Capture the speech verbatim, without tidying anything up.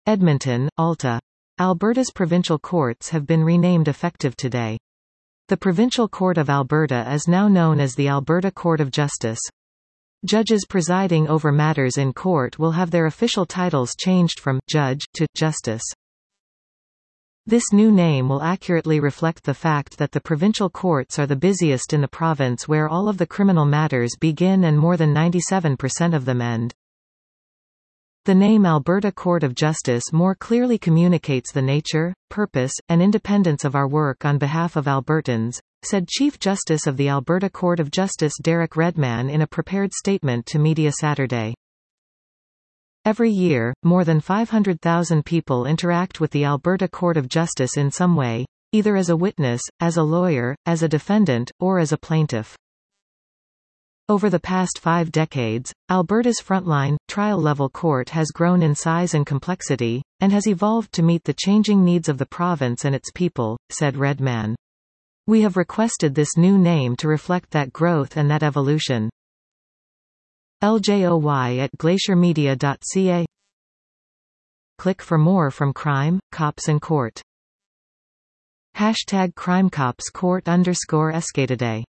Edmonton, Alta. Alberta's provincial courts have been renamed effective today. The Provincial Court of Alberta is now known as the Alberta Court of Justice. Judges presiding over matters in court will have their official titles changed from judge to justice. This new name will accurately reflect the fact that the provincial courts are the busiest in the province, where all of the criminal matters begin and more than ninety-seven percent of them end. The name Alberta Court of Justice more clearly communicates the nature, purpose, and independence of our work on behalf of Albertans, said Chief Justice of the Alberta Court of Justice Derek Redman in a prepared statement to media Saturday. Every year, more than five hundred thousand people interact with the Alberta Court of Justice in some way, either as a witness, as a lawyer, as a defendant, or as a plaintiff. Over the past five decades, Alberta's frontline, trial-level court has grown in size and complexity, and has evolved to meet the changing needs of the province and its people, said Redman. We have requested this new name to reflect that growth and that evolution. L J O Y at glacier media dot c a. Click for more from Crime, Cops and Court. Hashtag CrimeCopsCourt underscore Escataday.